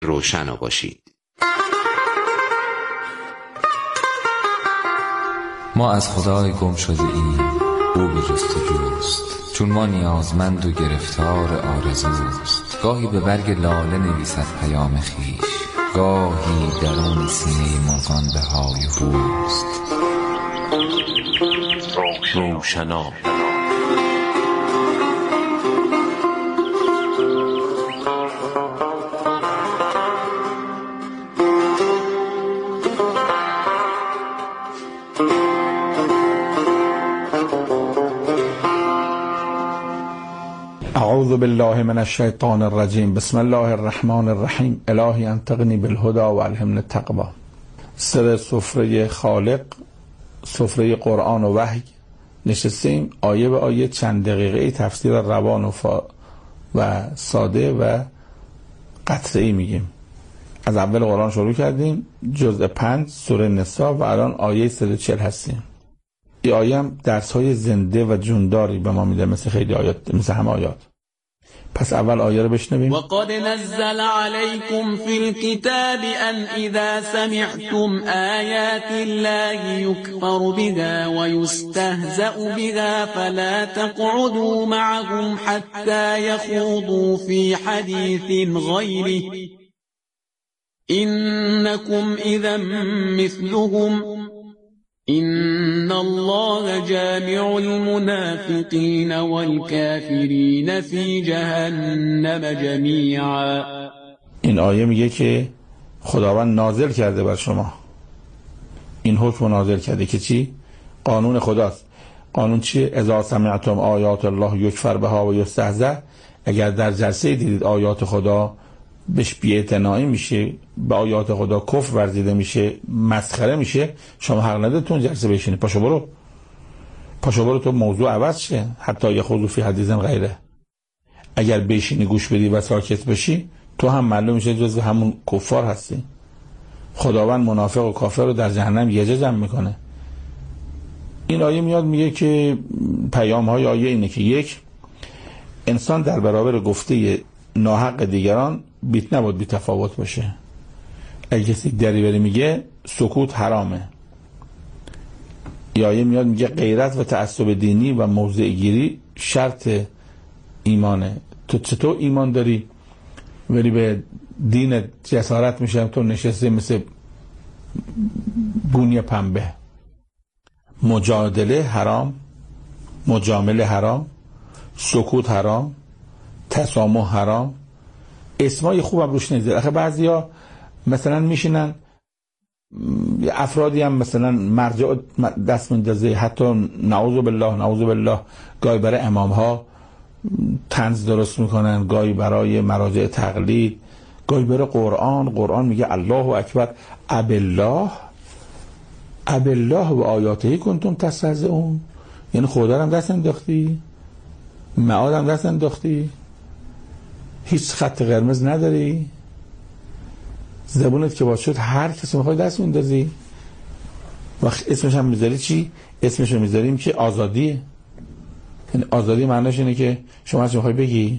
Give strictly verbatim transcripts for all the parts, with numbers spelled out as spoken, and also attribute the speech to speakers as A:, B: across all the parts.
A: روشن باشید.
B: ما از خدای گم شده ایم، او به جستجوست، چون ما نیازمند و گرفتار آرزوست. گاهی به برگ لاله نویسد پیام خویش، گاهی درون سینه مرغان به های هوست. روشنا
C: اعوذ بالله من الشیطان الرجیم. بسم الله الرحمن الرحیم. الهی انطقنی بالهدى و الهمنی التقوی. سر سفره خالق، سفره قرآن و وحی نشستیم، آیه به آیه چند دقیقه تفسیر روان و, فا و ساده و قطعی میگیم. از اول قرآن شروع کردیم، جزء پنج سوره نساء و الان آیه صد و چهل هستیم. این آیه هم درس های زنده و جونداری به ما میده، مثل خیلی آیات، مثل همه آیات. پس اول آیه رو بشنویم.
D: وقد نزل عليكم في الكتاب أن إذا سمعتم آيات الله يكفر بها ويستهزأ بها فلا تقعدوا معهم حتى يخوضوا في حديث غيره إنكم إذا مثلهم إن الله جامع المنافقين والكافرين في جهنم جميعا.
C: این آیه میگه که خداوند نازل کرده بر شما، این حکم نازل کرده که چی؟ قانون خداست. قانون چیه؟ اذا سمعتم آیات الله یکفر بها و یستهزأ، اگر در جلسه دیدید آیات خدا بهش بی‌اعتنایی میشه، به آیات خدا کفر ورزیده میشه، مسخره میشه، شما حق ندارتون جلسه بشینید. پاشو برو، پاشو برو تو موضوع عوض شه، حتی یخوضوا فی حدیث غیره. اگر بشینی گوش بدی و ساکت بشی، تو هم معلوم میشه جزو همون کفار هستی. خداوند منافق و کافر رو در جهنم یه جا جمع میکنه. این آیه میاد میگه که پیام های آیه اینه که یک، انسان در برابر گفته ناحق دیگران بیت نباید بی تفاوت باشه. اگه کسی دریوری میگه سکوت حرامه. یا آیه میاد میگه غیرت و تعصب دینی و موضع گیری شرط ایمانه. تو چطور ایمان داری ولی به دین جسارت میشه تو نشسته مثل گونی پنبه؟ مجادله حرام، مجامله حرام، سکوت حرام، تسامح حرام. اسمای خوبم روش نمیذاره. آخه بعضیا مثلا میشینن، افرادی هم مثلا مرجع دست میندازه، حتی نعوذ بالله نعوذ بالله گاهی برای امام ها طنز درست میکنن، گاهی برای مراجع تقلید، گاهی برای قرآن. قرآن میگه الله اکبر، ابالله ابالله و آیاته کنتم تستهزئون. یعنی خدا هم دست انداختی، معاد هم دست انداختی، هیچ خط قرمز نداری، زبونت که باز شد هر کسی میخوای دست میندازی. و اسمش هم میذاری چی؟ اسمش رو میذاریم که آزادیه. یعنی آزادی معناش اینه که شما از میخوای بگی.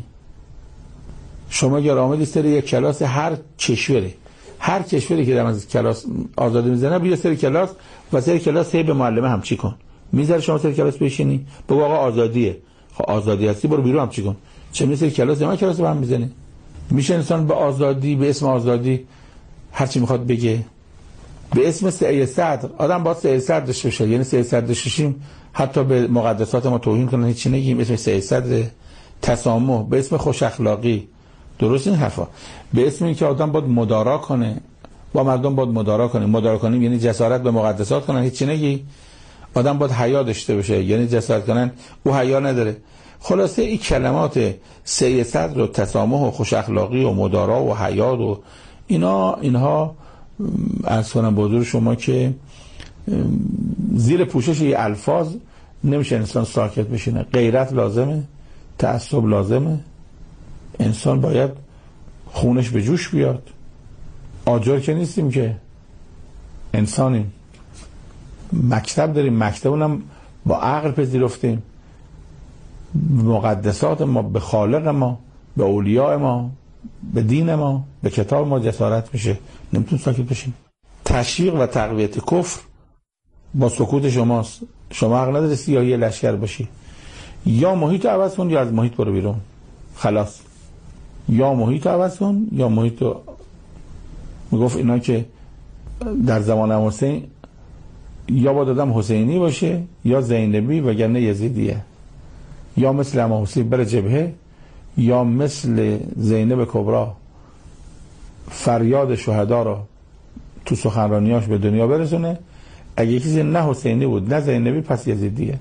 C: شما اگر آمدی سر یک کلاس هر کشوری، هر کشوری که در از کلاس آزادی میزنه، بیا سر کلاس و سر کلاس هی به معلمه هم چی کن. میذاره شما سر کلاس بشینی بگو آقا آزادیه. خب آزادی هستی برو بیرون هم چی کن. چه مثل کلاس ما کلاس با هم میزنی. میشه انسان به آزادی، به اسم آزادی هر چی میخواد بگه. به اسم سعی صدر آدم باید سعی صدر داشته باشه. یعنی سعی صدر داشتیم حتی به مقدسات ما توهین کنن، هیچ نگیم. اسم سعی صدر. تسامح به اسم خوش اخلاقی، درست این حرفا. به اسم اینکه آدم باید مدارا کنه، با مردم باید مدارا کنه. مدارا کنیم یعنی جسارت به مقدسات کنن، هیچ نگی. آدم باید حیا داشته باشه، یعنی جسارت کنن، او حیا نداره. خلاصه این کلمات سعی صدر و تسامح و خوش اخلاقی و مدارا و حیا و اینا اینها از کنم بازور شما که زیر پوشش این الفاظ نمیشه انسان ساکت بشینه. غیرت لازمه، تعصب لازمه، انسان باید خونش به جوش بیاد. آجر که نیستیم که، انسانیم، مکتب داریم، مکتب اونم با عقل پذیرفتیم. مقدسات ما به خالق ما، به اولیاء ما، به دین ما، به کتاب ما جسارت میشه، نمیتون ساکت بشیم. تشویق و تقویت کفر با سکوت شماست. شما حق نداری سیاهی لشکر باشی. یا محیط عوض کن یا از محیط برو بیرون، خلاص. یا محیط عوض کن یا محیط رو. میگفت اینا که در زمان امام حسین یا با دادم حسینی باشه یا زینبی وگرنه یزیدیه، یا مثل امام حسین بره جبهه یا مثل زینب کبرا فریاد شهدا رو تو سخنرانیاش به دنیا برسونه. اگه کسی نه حسینی بود نه زینبی پس یزیدیه.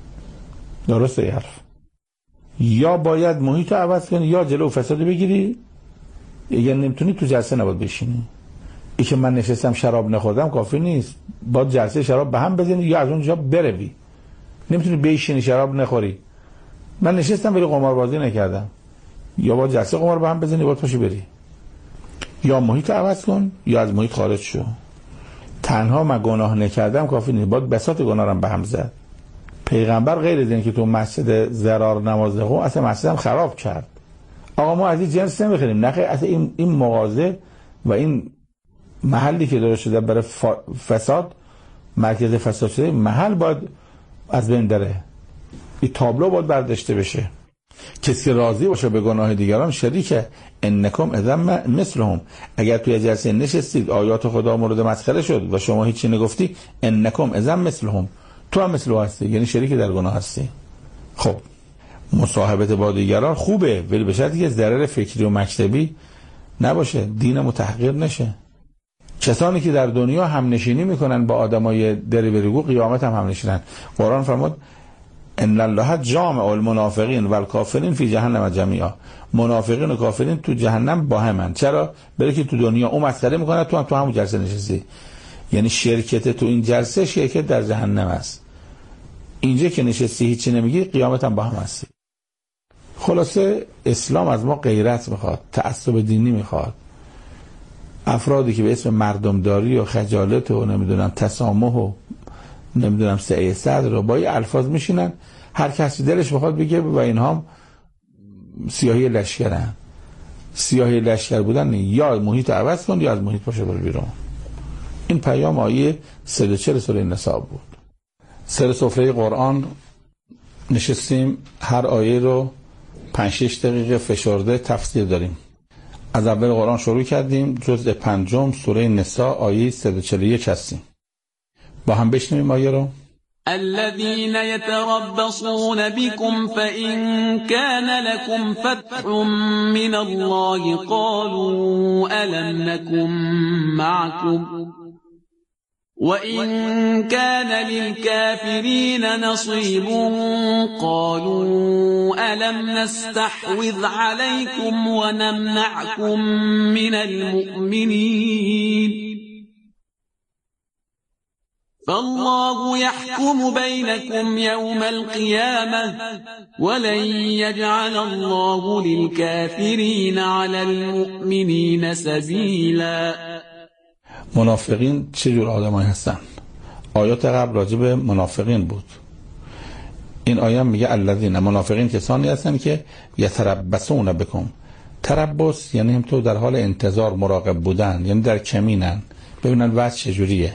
C: درسته یه حرف. یا باید محیط رو عوض کنی یا جلو فساد بگیری. اگه نمیتونی تو جلسه نباید بشینی. ای که من نشستم شراب نخوردم کافی نیست، با جلسه شراب به هم بزنی یا از اونجا بروی. نمیتونی بشینی شراب نخوری. من نشستم ولی قماربازی نکردم، یا با جلسه قمار به هم بزنی باید پاشی بری. یا محیط عوض کن یا از محیط خارج شو. تنها من گناه نکردم کافی نیست، باید بساط گناه رو به هم زد. پیغمبر غیر از این که تو مسجد زرار نماز نخون اصلا مسجدم خراب کرد. آقا ما از این جنس نمیخریم، نخیر. اصلا این این مغازه و این محلی که درست شده برای فساد، مرکز فساد شده، محل باید از بین بره. این تابلو باید برداشته بشه. کسی راضی باشه به گناه دیگران شریکه. انکم اذا مثلهم. اگر توی جلسه نشستید آیات خدا مورد مسخره شد و شما هیچی نگفتی، انکم اذا مثلهم، تو هم مثل او هستی، یعنی شریک در گناه هستی. خب مصاحبت با دیگران خوبه، ولی به شرطی که ضرر فکری و مکتبی نباشه، دینمو تحقیر نشه. کسانی که در دنیا هم نشینی میکنن با آدمای دریوریگو قیامت هم هم نشینن. قرآن فرمود ان الله جامع المنافقین والکافرین فی جهنم جمیعا. منافقین و کافرین تو جهنم با همن. چرا؟ برای که تو دنیا اون مسخره میکنه، تو هم تو همون جلسه نشستی. یعنی شرکت تو این جلسه شرکت در جهنم است. اینجا که نشستی هیچی نمیگی، قیامت هم با هم هستی. خلاصه اسلام از ما غیرت میخواد، تعصب دینی میخواد. افرادی که به اسم مردمداری و خجالت و نمیدونم تسامح و نمیدونم سعی صدر رو با یه الفاظ میشینن، هر کسی دلش بخواد بگه و اینها هم سیاهی لشکرن. سیاهی لشکر بودن یا محیط عوض کن یا از محیط باشه برو بیرون. این پیام آیه صد و چهل سوره نساء بود. سر سفره قرآن نشستیم، هر آیه رو پنج شش دقیقه فشرده تفسیر داریم. از اول قرآن شروع کردیم، جزء پنجم سوره نساء آیه صد و چهل و یک هستیم. با هم بشنویم آیه رو.
D: الذين يتربصون بكم فإن كان لكم فتح من الله قالوا ألم نكن معكم وإن كان للكافرين نصيب قالوا ألم نستحوذ عليكم ونمنعكم من المؤمنين فالله يحكم بينكم يوم القيامة ولن يجعل الله للكافرين على المؤمنين سبيلا.
C: منافقین چه جور آدمایی هستن؟ آیات قبل راجع به منافقین بود. این آیه میگه الذین، منافقین کسانی هستن که یتربصون بکم. تربص یعنی هم تو در حال انتظار مراقب بودن، یعنی در کمینن ببینن وضع چجوریه.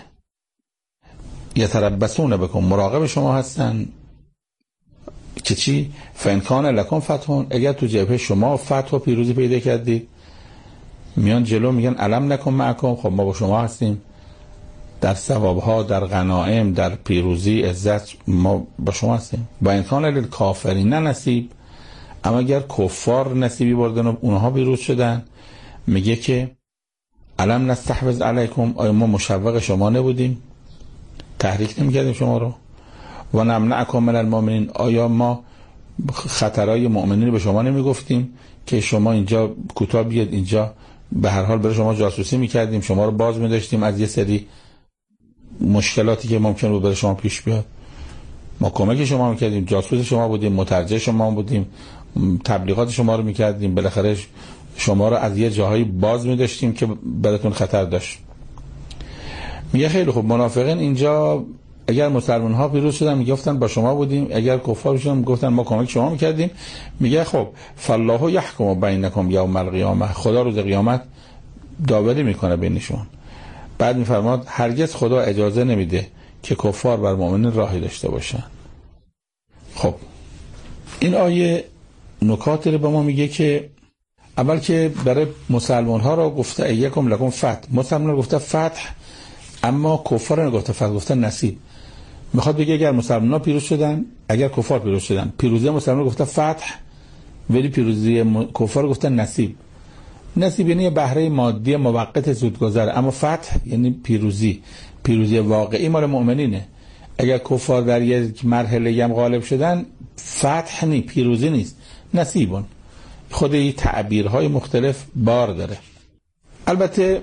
C: یتربصون بکم، مراقب شما هستن که چی؟ فإن کان لکم فتح، اگر تو جبهه شما فتح و پیروزی پیدا کردید، میان جلو میگن الم نکن معکم، خب ما با شما هستیم در ثوابها، در غنائم، در پیروزی، عزت، ما با شما هستیم. با امکان للکافرین نصیب، اما اگر کفار نصیبی بردن و اونها پیروز شدن، میگه که الم نستحوذ علیکم، آیا ما مشوق شما نبودیم، تحریک نمیکردیم شما رو؟ و نمنعکم من المؤمنین، آیا ما خطرهای مؤمنین به شما نمیگفتیم که شما اینجا کوتاه بیاد، اینجا به هر حال برای شما جاسوسی میکردیم، شما رو باز میداشتیم از یه سری مشکلاتی که ممکن بود برای شما پیش بیاد. ما کمک شما میکردیم، جاسوس شما بودیم، مترجم شما بودیم، تبلیغات شما رو میکردیم، بالاخره شما رو از یه جاهایی باز میداشتیم که براتون خطر داشت. میگه خیلی خوب، منافقین اینجا اگر مسلمان ها پیروز شدن میگفتن با شما بودیم، اگر کفار شدن میگفتن ما کمک شما میکردیم. میگه خب فالله یحکم بینکم یوم القیامه، خدا روز قیامت داوری میکنه بینشون. بعد میفرماد هرگز خدا اجازه نمیده که کفار بر مؤمنین راهی داشته باشن. خب این آیه نکاتی رو به ما میگه که اول که برای مسلمان ها را گفته ایکم لکم فتح، مسلمان را گفته فتح، اما کفار را نگفته فتح، گفته نصیب. میخواد بگه اگر مسلمان ها پیروز شدن، اگر کفار پیروز شدن، پیروزی مسلمان را گفته فتح، ولی پیروزی م... کفار را گفته نصیب. نصیب یعنی بهره مادی موقت زودگذر، اما فتح یعنی پیروزی، پیروزی واقعی مال مؤمنینه. اگر کفار در یک مرحله هم غالب شدن، فتح نی، پیروزی نیست، نصیبون. خود این تعبیرهای مختلف بار داره. البته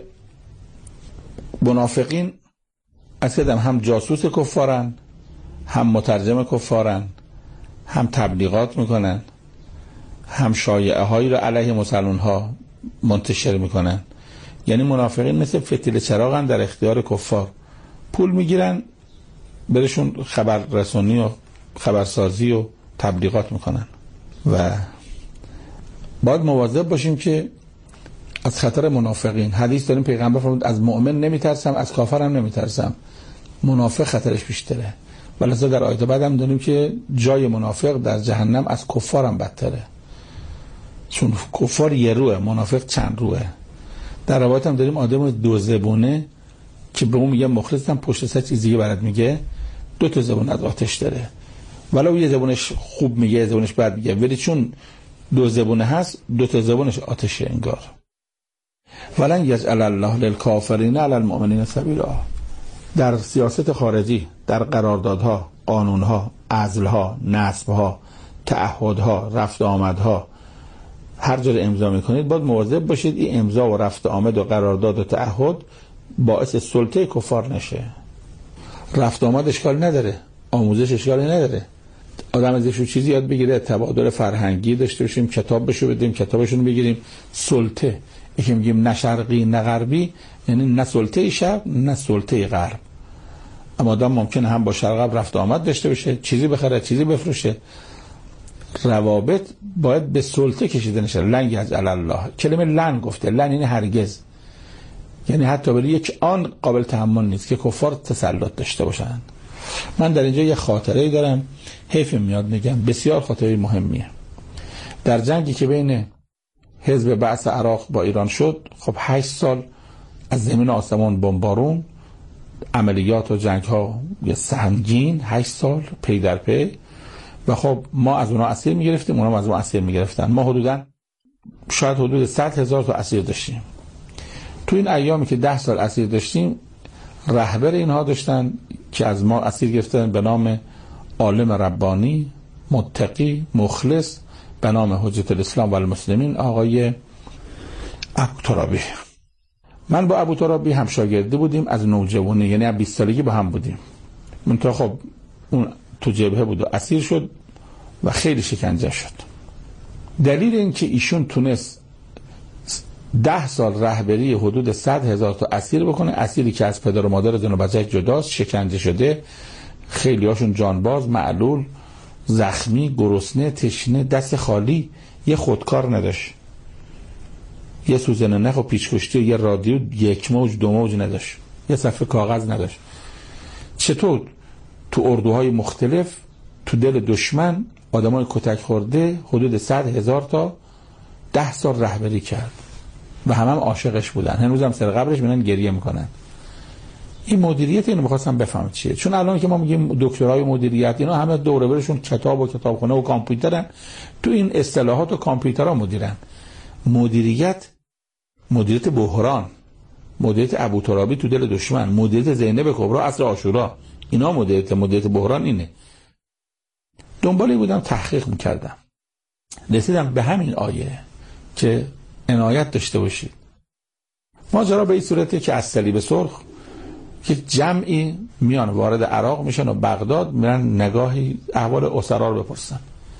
C: منافقین اصلا هم جاسوس کفارن، هم مترجم کفارن، هم تبلیغات میکنن، هم شایعه هایی رو علیه مسلمان ها منتشر میکنن. یعنی منافقین مثل فتیل چراغن در اختیار کفار، پول میگیرن برشون خبررسانی و خبرسازی و تبلیغات میکنن. و باید مواظب باشیم که از خطر منافقین. حدیث داریم پیغمبر فرمود از مؤمن نمیترسم، از کافرم نمیترسم، منافق خطرش بیشتره. ولذا در آیات بعد هم داریم که جای منافق در جهنم از کفارم بدتره، چون کفار یه روه، منافق چند روه. در روایت هم داریم آدم دو زبونه که به اون میگه مخلصم، پشت سر چیزی که برات میگه، دو تا زبون از آتش داره. ولو یه زبونش خوب میگه، یه زبونش بد میگه، ولی چون دو زبونه هست، دو تا زبونش آتشه انگار. ولن یجعل الله للکافرین علی المؤمنین سبیلا. در سیاست خارجی، در قراردادها، قانونها، عزلها، نصبها، تعهدها، رفت آمدها، هر جا امضا میکنید باید مواظب باشید این امضا و رفت آمد و قرارداد و تعهد باعث سلطه کفار نشه. رفت آمد اشکال نداره، آموزش اشکالی نداره، آدم ازشون چیزی یاد بگیره، تبادل فرهنگی داشته باشیم، کتاب بشو بدیم، کتابشون بگیریم. سلطه یکی میگیم نه شرقی نه غربی، یعنی نه سلطه شرق نه سلطه غرب. اما آدم ممکنه هم با شرق غرب رفت آمد داشته باشه، چیزی بخره، چیزی بفروشه. روابط باید به سلطه کشیده نشه. لن یجعل الله، کلمه لن گفته، لن یعنی هرگز، یعنی حتی برای یک آن قابل تحمل نیست که کفار تسلط داشته باشن. من در اینجا یه خاطره دارم، حیف میاد میگم، بسیار خاطره مهمیه. در جنگی که بین حزب بعث عراق با ایران شد، خب هشت سال از زمین آسمان بمبارون، عملیات و جنگ ها یه سهمگین، هشت سال پی در پی. و خب ما از اونا اسیر میگرفتیم، اونا از ما اسیر میگرفتن. ما حدودا شاید حدود صد هزار تا اسیر داشتیم. تو این ایامی که ده سال اسیر داشتیم، رهبر اینها داشتن که از ما اسیر گرفتن به نام عالم ربانی، متقی، مخلص، به نام حجت الاسلام و المسلمین، آقای ابوترابی. من با ابوترابی هم شاگردی بودیم از نوجوانی، یعنی از بیست سالگی با هم بودیم. منتها خب اون تو جبهه بود و اسیر شد و خیلی شکنجه شد. دلیل این که ایشون تونست ده سال رهبری حدود صد هزار تا اسیر بکنه، اسیری که از پدر و مادر زن و بچه جداست، شکنجه شده، خیلی هاشون جانباز، معلول، زخمی، گرسنه، تشنه، دست خالی، یه خودکار نداشت، یه سوزن نخ و پیچکشتی و یه رادیو یک موج دو موج نداشت، یه صفحه کاغذ نداشت. چطور تو اردوهای مختلف تو دل دشمن آدمای کتک خورده حدود صد هزار تا ده سال رهبری کرد و همه هم عاشقش بودن، هنوز هم سر قبرش میرن گریه میکنن. این مدیریت اینو می‌خواستم بفهم چیه، چون الان که ما میگیم دکترای مدیریت، اینا همه دوره برشون کتاب و کتابخونه و کامپیوترن، تو این اصطلاحات و کامپیوترها مدیرن. مدیریت، مدیریت بحران، مدیریت ابوترابی تو دل دشمن، مدیریت زینب کبرا عصر عاشورا، اینا مدیریت مدیریت بحران اینه. دنبالی بودم تحقیق میکردم، رسیدم به همین آیه که عنایت داشته باشید. ماجرا به این صورته که از صلیب سرخ که جمعی میان وارد عراق میشن و بغداد میرن نگاهی احوال اسرا رو بپرسن.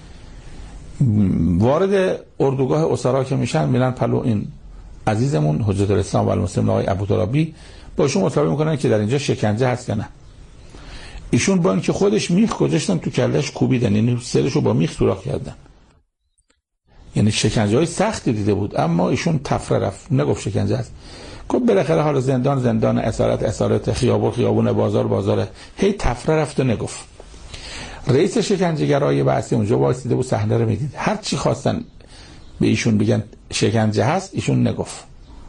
C: وارد اردوگاه اسرا که میشن میرن پلو این عزیزمون حجت الاسلام و المسلمین آقای ابوترابی، باشون مطالبه میکنن که در اینجا شکنجه هست یا نه. ایشون با اینکه خودش میخ گذاشتن تو کلش کوبیدن، یعنی سرشو با میخ سوراخ کردن، یعنی شکنجه های سختی دیده بود، اما ایشون تفره رفت، نگفت شکنجه است. گفت بالاخره حالا زندان زندان، اسارت اسارت، خیابون خیابون، بازار بازاره، هی تفره رفت و نگفت. رئیس شکنجهگرای بعثی اونجا وایسیده بود، صحنه رو میدید، هر چی خواستن به ایشون بگن شکنجه هست ایشون نگفت.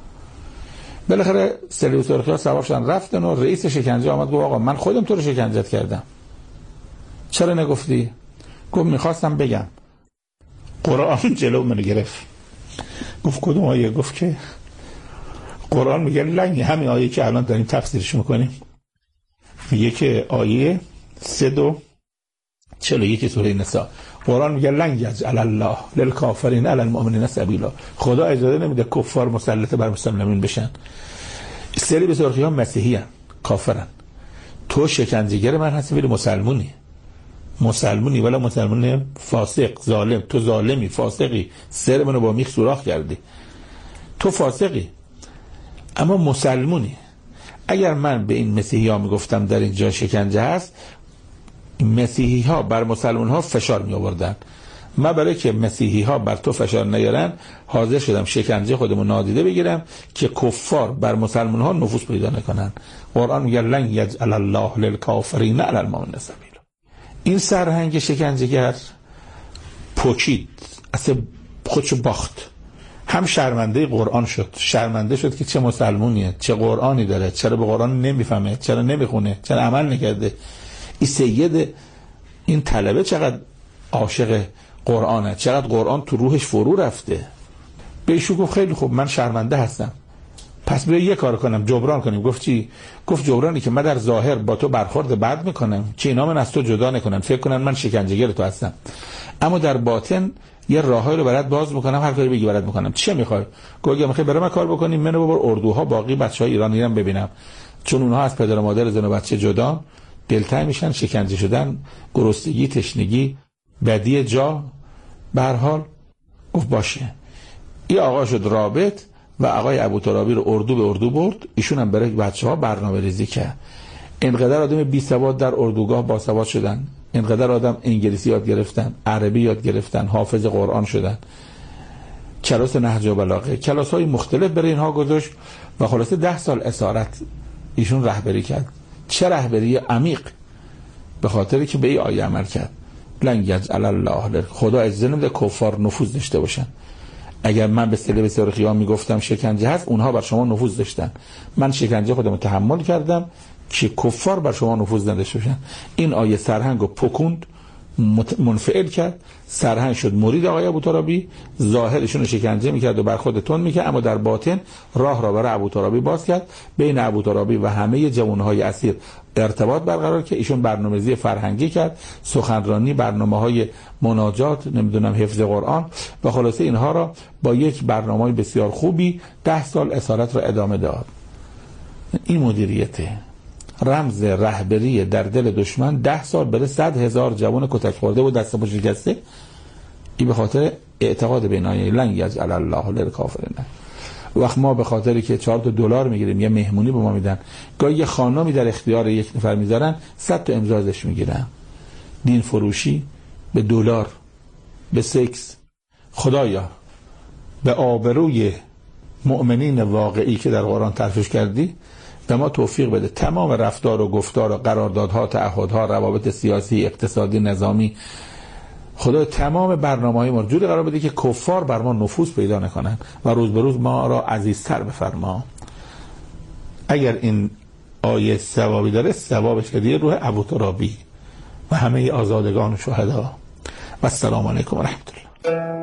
C: بالاخره سری سرخی‌ها سوار شدن رفتن و رئیس شکنجه آمد گفت آقا من خودم تو رو شکنجت کردم، چرا نگفتی؟ گفت میخواستم بگم. قرآن جلو منو گرفت. گفت کدوم آیه؟ گفت که قرآن میگه لنگ، همین آیه که الان داریم تفسیرش میکنیم، میگه که آیه سه دو چلو یکی سوره نساء، قرآن میگه لن یجعل الله للکافرین علی المؤمنین سبیلا، خدا اجازه نمیده کفار مسلط بر مسلمین بشن. سری به سرخی ها مسیحی هن، کافرن، تو شکنجهگر من هستی ولی مسلمونی، مسلمونی ولی مسلمون فاسق ظالم، تو ظالمی فاسقی، سر منو با میخ سوراخ کردی، تو فاسقی اما مسلمونی. اگر من به این مسیحی ها میگفتم در اینجا شکنجه هست، مسیحی ها بر مسلمان ها فشار می آوردن، من برای که مسیحی ها بر تو فشار نیارن حاضر شدم شکنجه خودمون نادیده بگیرم که کفار بر مسلمان ها نفوذ پیدا نکنن. قرآن میگه لن یجعل الله للکافرین علی المؤمنین سبیلا. این سرهنگ شکنجهگر پوکید، اصلا خودشو باخت، هم شرمنده قرآن شد، شرمنده شد که چه مسلمونیه، چه قرآنی داره، چرا به قرآن نمیفهمه، چرا نمیخونه، چرا عمل نکرده. این سید این طلبه چقدر عاشق قرآنه، چقدر قرآن تو روحش فرو رفته. بهشو گفت خیلی خوب من شرمنده هستم، پس بیا یه کار کنم جبران کنیم. گفت چی؟ گفت جبرانی که من در ظاهر با تو برخورد بد میکنم که اینا من از تو جدا نکنن، فکر کنن من شکنجهگر تو هستم، اما در باطن یه راهی رو برات باز میکنم، هر کاری بگی برات میکنم. چه میخوای؟ گفت اگه میخوای برای من کار بکنیم منو ببر اردوها باقی بچهای ایرانی رو ببینم، چون اونها از پدر و مادر زن و بچه جدا دلتنگ میشن، شکنجه شدن، گرسنگی، تشنگی، بدی جا، به هر حال. گفت باشه. این آقا شد رابط و آقای ابوترابی رو اردو به اردو برد، ایشون هم برای بچه‌ها برنامه ریزی کرد. اینقدر آدم بی سواد در اردوگاه با سواد شدن، اینقدر آدم انگلیسی یاد گرفتن، عربی یاد گرفتن، حافظ قرآن شدن، کلاس نهج و بلاغه، کلاس‌های مختلف برای اینها گذاشت و خلاصه ده سال اسارت ایشون رهبری کرد. چه رهبری عمیق، به خاطری که به این آیه عمل کرد لن یجعل الله، خدا اجازه نمیده کفار نفوذ داشته باشن. اگر من به سلی به سرخی ها میگفتم شکنجه هست، اونها بر شما نفوذ داشتن، من شکنجه خودم تحمل کردم که کفار بر شما نفوذ نداشته باشن. این آیه سرهنگو پکوند، منفعل کرد، سرهنگ شد مرید آقای ابوترابی، ظاهرشون رو شکنجه میکرد و بر خود تون میکرد، اما در باطن راه را برای ابوترابی باز کرد، بین ابوترابی و همه جوانهای اسیر ارتباط برقرار که ایشون برنامه‌ریزی فرهنگی کرد، سخنرانی، برنامه‌های مناجات، نمیدونم حفظ قرآن، و خلاصه اینها را با یک برنامه بسیار خوبی ده سال اسارت را ادامه داد. این مدیریته، رمز رهبری در دل دشمن. ده سال بره صد هزار جوان کتک خورده و دست پا شکسته، این به خاطر اعتقاد به آیه لن یجعل الله للکافرین. وقت ما به خاطری که چهار تا دلار میگیریم یه مهمونی به ما میدن، گاهی یه خانمی در اختیار یک نفر میذارن، صد تا امضا ازش میگیرن. دین فروشی به دلار، به سکس. خدایا به آبروی مؤمنین واقعی که در قرآن تعریفش کردی به ما توفیق بده، تمام رفتار و گفتار و قراردادها، تعهدها، روابط سیاسی، اقتصادی، نظامی، خدا تمام برنامه‌های ما جوری قرار بده که کفار بر ما نفوذ پیدا نکنن و روز به روز ما را عزیزتر بفرما. اگر این آیه ثوابی داره، ثوابش هدیه روح ابوترابی و همه آزادگان و شهدا. و السلام علیکم و رحمت الله.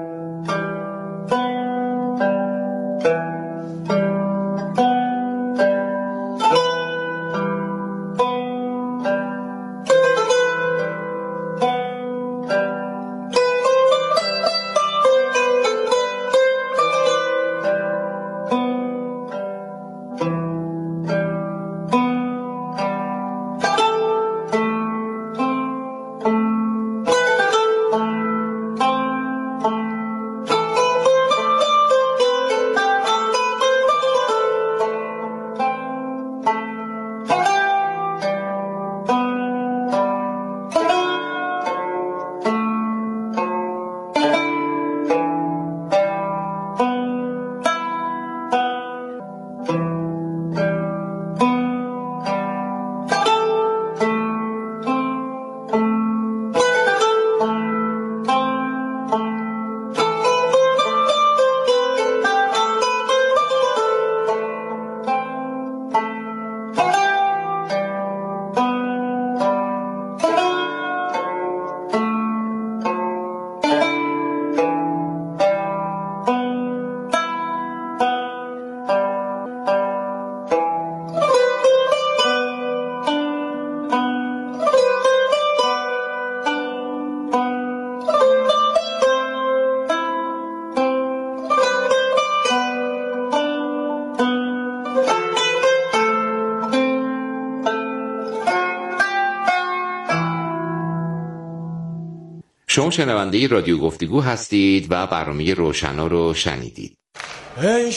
A: شما شنونده رادیو گفتگو هستید و برنامه روشنا رو شنیدید.
E: ای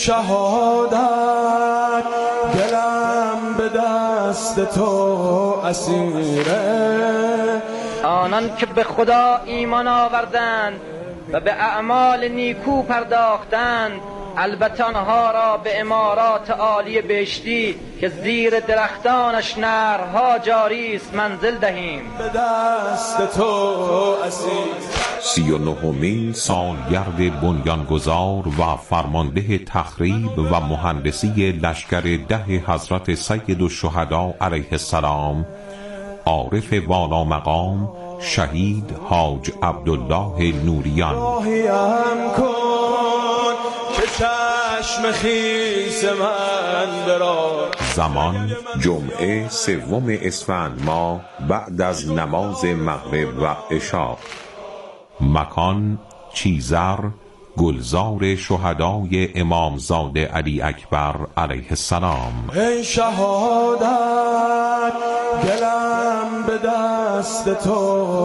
E: شهادت دلم به دست تو اسیره،
F: آنان که به خدا ایمان آوردند و به اعمال نیکو پرداختند، البته آنها را به امارات عالی بهشتی که زیر درختانش نهرها جاری است منزل دهیم.
E: به دست تو اسیر.
G: سی و نهمین سالگرد بنیانگذار و فرمانده تخریب و مهندسی لشکر ده حضرت سید الشهدا علیه السلام، عارف والا مقام شهید حاج عبدالله نوریان.
E: راهیم کن که چشم خیس من برا.
G: زمان جمعه سوم اسفند ماه بعد از نماز مغرب و عشا. مکان چیزر، گلزار شهدای امامزاده علی اکبر علیه السلام.
E: ای شهادت دلم به دست تو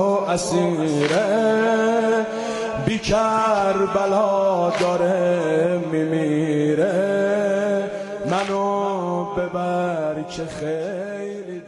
E: اسیره، بی کربلا داره میمیره، منو ببر که خیلی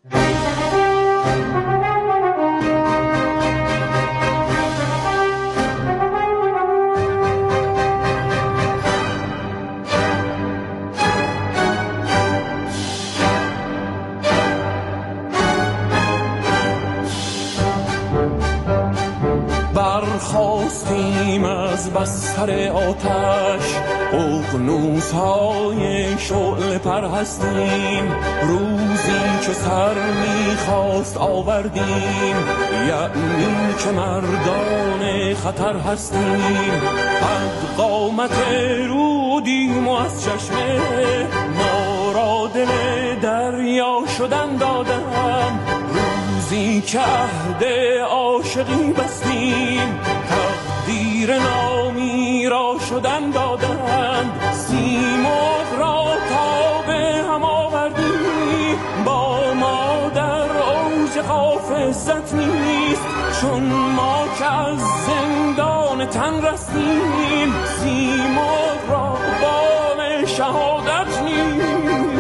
E: برخواستیم از بستر آتش، ققنوس های شعله پر هستیم، روزی که سر میخواست آوردیم، یعنی که مردان خطر هستیم. قد قامت رودیم و از چشمه ما را دل دریا شدن دادم، روزی که عهد عاشقی بستیم، تقدیر نامی را شدن دادند، سیمرغ را تا به هم آوردیم، با ما در اوج قاف عزت نیست، چون ما که از زندان تن رستیم، سیمرغ را بال شهادت نیست.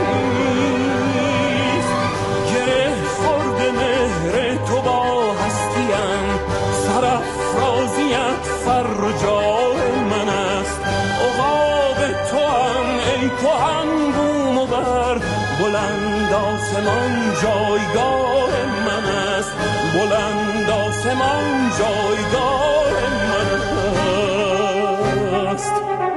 E: گره خورده مهر تو با هستیم، سرافرازیت فرجای من است، عقاب تو هم ای کهن بوم و بر، بلند آسمان جایگاه من است، بلند آسمان جایگاه من است.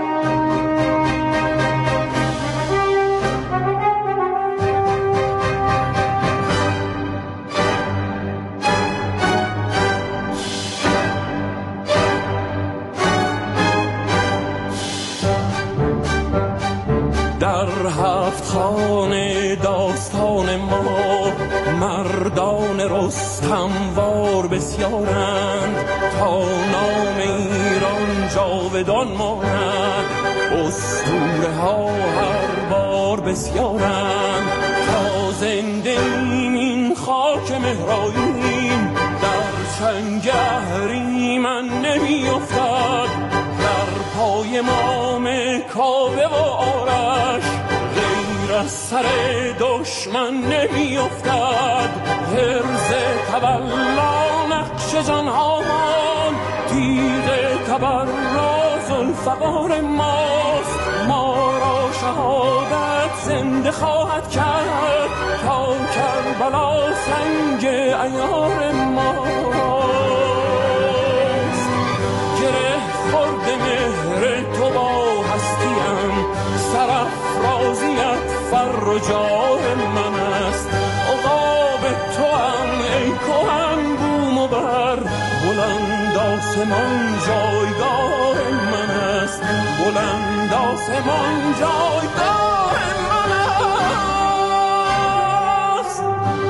E: در هفت خانه داستان ما مردان رستموار بسیارند، تا نام ایران جاودان ماند، اسطوره ها هر بار بسیارند، تا زنده این خاک مهراییم، در چنگ اهریمن نمی افتد، در پای مام کاوه و آرش، غیر از سر دشمن نمی افتد، حرز تولا نقش جانهامان، تیغ تبرا ذوالفقار ماست، ما را شهادت زنده خواهد کرد، تا کربلا سنگ عیار ماست. گره خورده مهر تو با هستیم، سرافرازیت فرجای من است، عقاب تو هم ای کهن بوم و بر، بلند آسمان جایگاه من است، بلند آسمان جایگاه من است.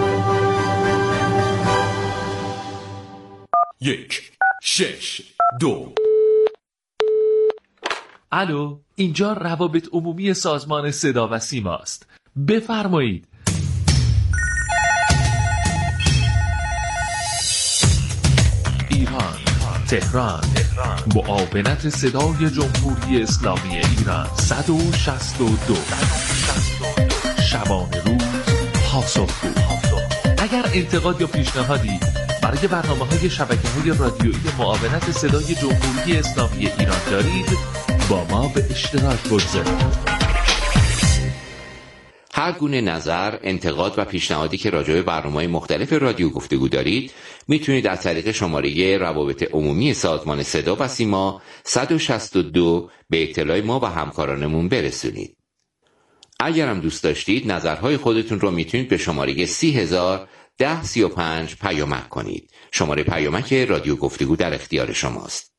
H: یک شش دو. الو، اینجا روابط عمومی سازمان صدا و سیما است. بفرمایید. ایران تهران. معاونت صدای جمهوری اسلامی ایران صد و شصت و دو. شبانه روز پاسخگو. اگر انتقاد یا پیشنهادی برای برنامه‌های شبکه‌های رادیویی معاونت صدای جمهوری اسلامی ایران دارید، با ما به اشتراک بگذارید.
A: هر گونه نظر، انتقاد و پیشنهادی که راجع به برنامه‌های مختلف رادیو گفتگو دارید میتونید از طریق شماره روابط عمومی سازمان صدا و سیما صد و شصت و دو به اطلاع ما و همکارانمون برسونید. اگر هم دوست داشتید نظرهای خودتون رو میتونید به شماره سی هزار ده سی و پنج پیامک کنید. شماره پیامک رادیو گفتگو در اختیار شماست.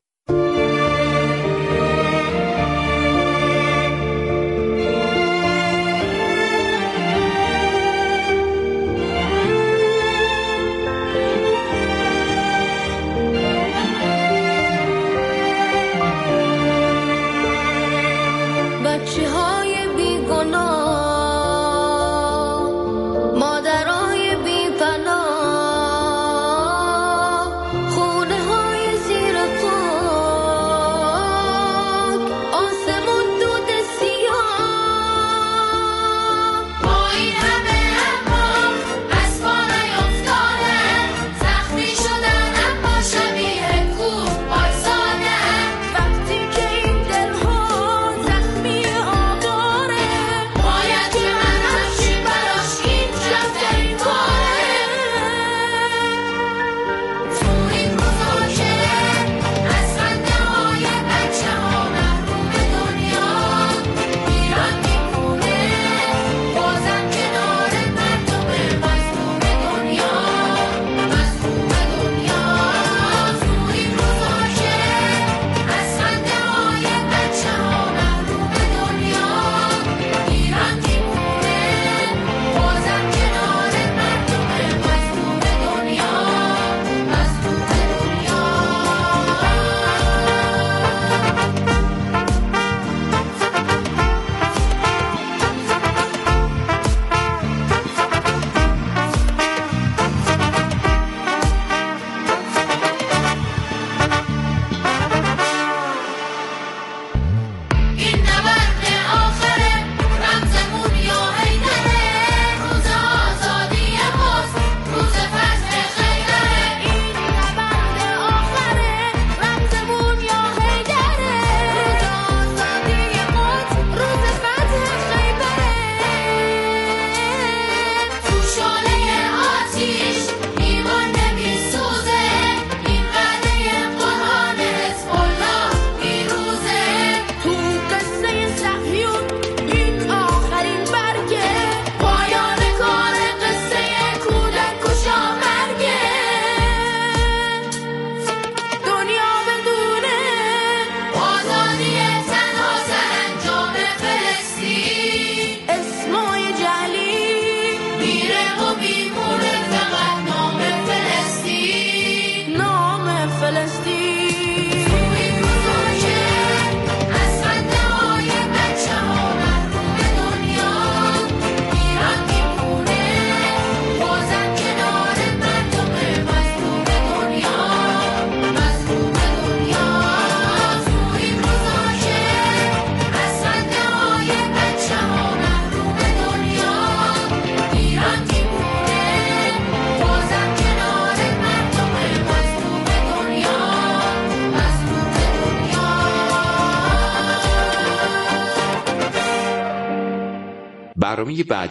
A: برنامه بعدی